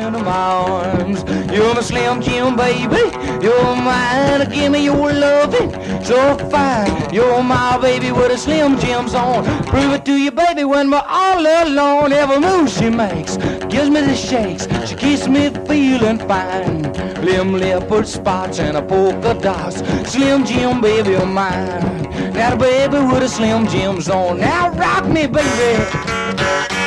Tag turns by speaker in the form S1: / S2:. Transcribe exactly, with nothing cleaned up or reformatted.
S1: into my arms. You're my Slim Jim, baby. You're mine. Give me your loving so fine. You're my baby with the Slim Jims on. Prove it to you, baby, when we're all alone. Every move she makes gives me the shakes. She keeps me feeling fine. Limb leopard spots and a polka dots. Slim Jim, baby, you're mine. Got a baby with the Slim Jims on. Now rock me, baby.